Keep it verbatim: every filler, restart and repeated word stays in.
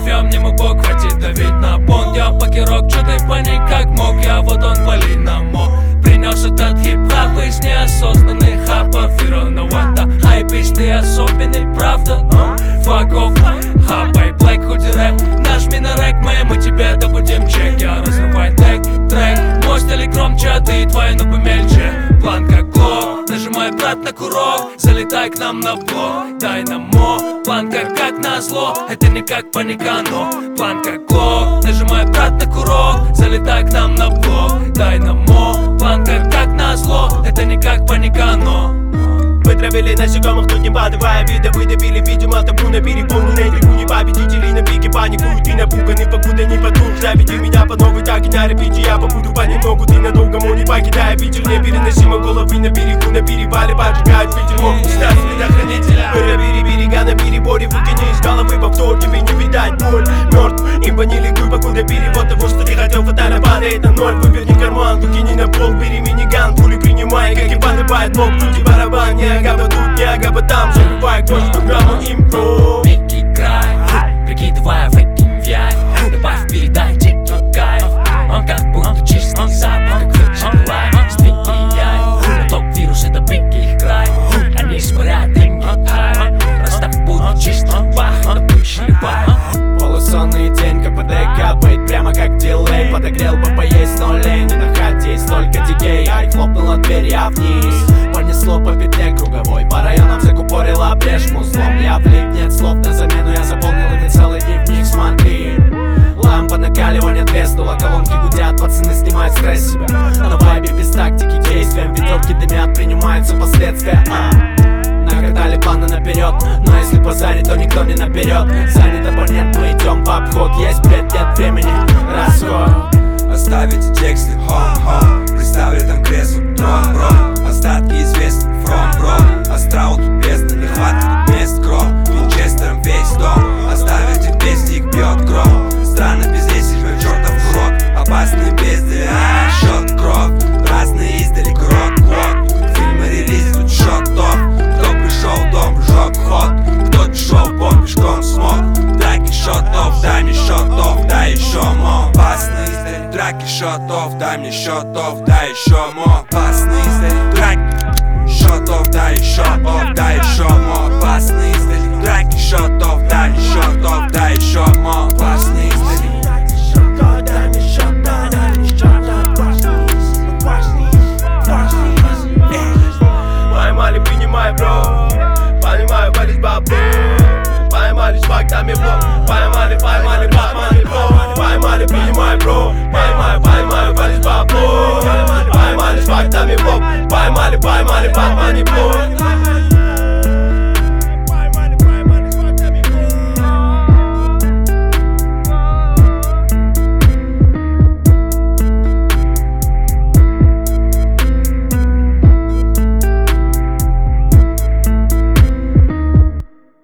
живем, не мог Бог, хватит давить на понт. Я покерок, чё ты паник, как мог я, вот он вали на мог. Принес этот хип-хап из неосознанных хапов. You don't know what the hype is, ты особенный, правда? uh? Fuck off, хапай, black худи рэп. Нажми на рэк, мы, мы тебе добудем чек. Я разрывай трек, трек. Мой стиль громче, а ты твои, но помельче. План как глок, нажимай, брат, на курок. Залетай к нам на блок, дай нам мо. План как, как назло, это не как паника, но план как глок, нажимай, брат, на курок. Залетай к нам на блок, дай нам мо. План как, как назло, это не как паника, но вытравили насекомых, тут не подавая вида. Выдавили, видимо, табу на переполненной трибуне. Победители на пике паникуют и напуганы, покуда не потнут. Заведи меня по новой, так и на репите. Я побуду понемногу, ты надолго, мол, не покидая Питер. Непереносимо головы на берегу, на перевале поджигают ветер. Мог стать предохранителя. Пробери берега на переборе, выкини из головы повтор. Тебе не видать боль, мертв, им не ликуй, покуда перевод того, что ты хотел, фатально падает на ноль. Выверни карман, выкини на пол, бери миниган. Пули принимай, как и подобает, мог крути барабан. Не агаба тут, не агаба там, забивай гвоздь в программу импро. Пики край, прикидывая выкинь в яй. Добавь, передай, дикий кайф. Он как будто чистый запах, как virgin life. Спики яй, но топ-вирус это пики их край. Они спорят, деньги хай. Раз так будет чистый пах, это пышный пах. Полусонный день, КПД быть прямо как дилей. Подогрел бы поесть, но лень, не находись, только дикей. Ай, хлопнула дверь, я вниз. Понесло по петле круговой, по районам закупорила брешь музлом. Я влип, нет слов на замену, я заполнил ими целый дневник, смотри. Лампа накаливания треснула, колонки гудят, пацаны снимают стресс с себя. На вайбе без тактики действия, ветровки дымят, принимаются последствия. а. Нагадали планы наперед, но если базарить, то никто не наперед. Занят абонент, мы идем в обход, есть бред, нет времени, расход. Оставите тексты, хом-хом. Представили там кресло, трон, бро. Остатки известны, фронт, бро. Астрал тут бездна, не хватит тут мест, гроб. Винчестером весь дом. Оставите песни, их бьет гром. Странно без лесей, мой чертов курок. Опасные бездали, а счет кров. Разные издали, крок, вот. Фильмы релиз, тут шотов. Кто пришел в дом, жег ход. Кто шел, бомб пешком смог. Драки шотов, дай мне шотов, дай еще мо. Опасные издали, драки шотов, дай мне счетов, дай еще мо. Опасные издали, драки шотов, дай еще мо, дай еще мо. Опасные издали, драки шотов, дай мне счетов, дай еще мо. Опасные издали. Поймали, принимай, бро. Понимаю, валить бабу. Поймали с фактами, бро. Поймали, поймали, поймали, бро. Поймали, принимай, бро. Поймаю, поймаю, валить бабу. Поймали с фактами, бро. Поймали, поймали, поймали, бро.